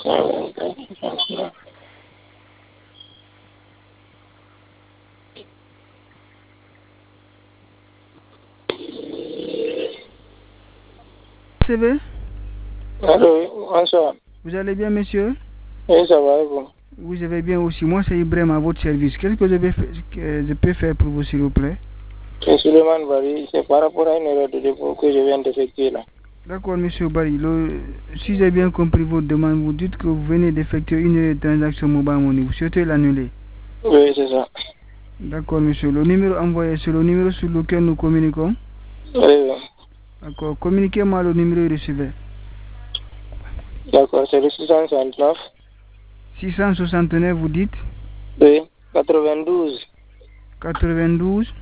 CV? Allô, bonsoir. Vous allez bien, monsieur? Oui, ça va, et vous? Oui, je vais bien aussi. Moi, c'est Ibrahim à votre service. Qu'est-ce que je peux faire pour vous, s'il vous plaît? C'est Suleiman Bari, c'est par rapport à une erreur de dépôt que je viens d'effectuer là. D'accord, monsieur Barry. Si j'ai bien compris votre demande, vous dites que vous venez d'effectuer une transaction mobile money. Vous souhaitez l'annuler? Oui, c'est ça. D'accord, monsieur. Le numéro envoyé, c'est le numéro sur lequel nous communiquons? Oui, oui. D'accord. Communiquez-moi le numéro reçu. D'accord, c'est le 669. 669, vous dites? Oui, 92. 92.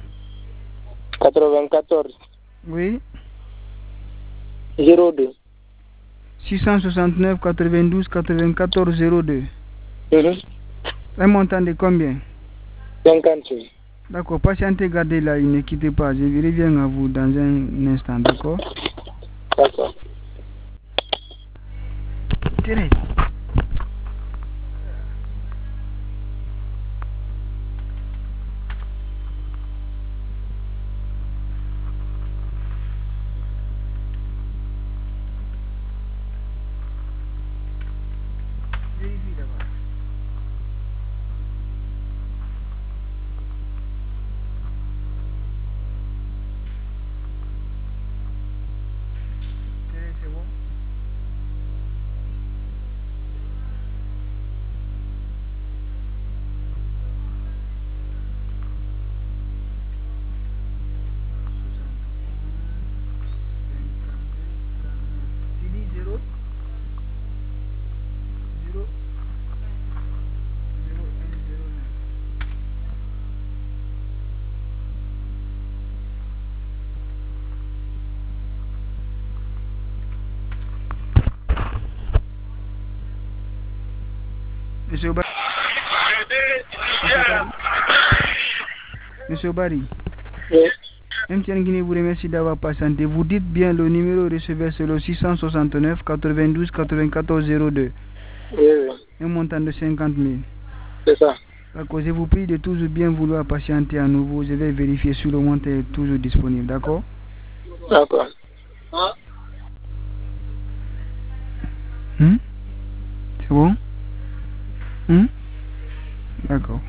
94. Oui. 02. 669 92 94 02. Un montant de combien? 58. D'accord, patientez, gardez là, ne quittez pas. Je reviens à vous dans un instant, d'accord? D'accord. Thérèse. Vérifie d'abord. Thérèse, c'est bon? Tu dis 0 0 0 1 0 9. Monsieur Barry. Monsieur Barry. Oui. MTN Guinée vous remercie d'avoir patienté. Vous dites bien le numéro recevé sur le 669 92 94 02. Oui, oui. Un montant de 50 000. C'est ça. D'accord, je vous prie de toujours bien vouloir patienter à nouveau. Je vais vérifier si le montant est toujours disponible. D'accord? D'accord. C'est bon? D'accord.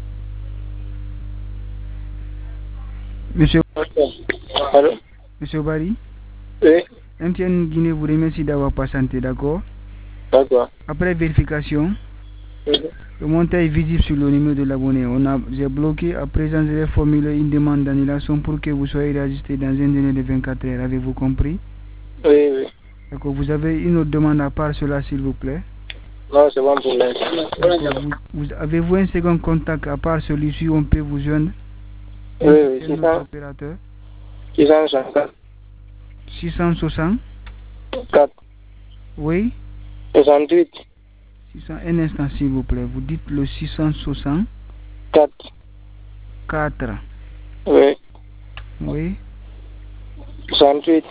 Monsieur Allô? Barry, Oui. MTN Guinée vous remercie d'avoir patienté. D'accord? D'accord. Après vérification, le montant est visible sur le numéro de l'abonné. J'ai bloqué. À présent, je vais formuler une demande d'annulation pour que vous soyez enregistré dans un délai de 24 heures. Avez-vous compris? Oui, oui. D'accord. Vous avez une autre demande à part cela, s'il vous plaît? Non, c'est bon pour l'instant. D'accord. Avez-vous un second contact à part celui-ci où on peut vous joindre? Oui, oui, Un c'est autre ça. opérateur? 664. 660? 4. Oui? 68. 600. Un instant, s'il vous plaît. Vous dites le 660? 4. 4. Oui. Oui? 68.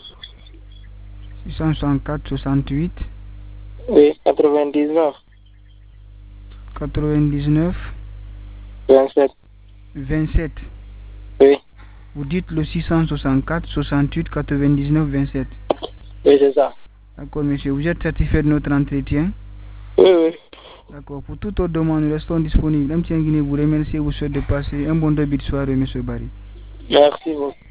664, 68? Oui, 99. 99? 27. 27. Oui. Vous dites le 664, 68, 99, 27. Oui, c'est ça. D'accord, monsieur. Vous êtes satisfait de notre entretien? Oui, oui. D'accord. Pour toute autre demande, nous restons disponibles. MTN Guinée vous remercie et vous souhaite de passer un bon début de soirée, monsieur Barry. Merci beaucoup.